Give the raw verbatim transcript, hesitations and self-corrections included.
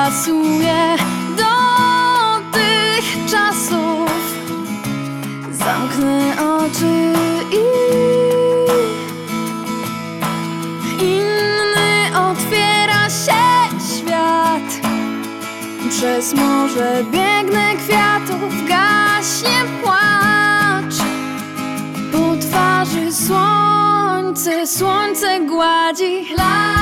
pasuje do tych czasów. Zamknę oczy i inny otwiera się świat. Przez morze biegnę kwiatów, gaśnie płacz. Po twarzy słońce, słońce gładzi.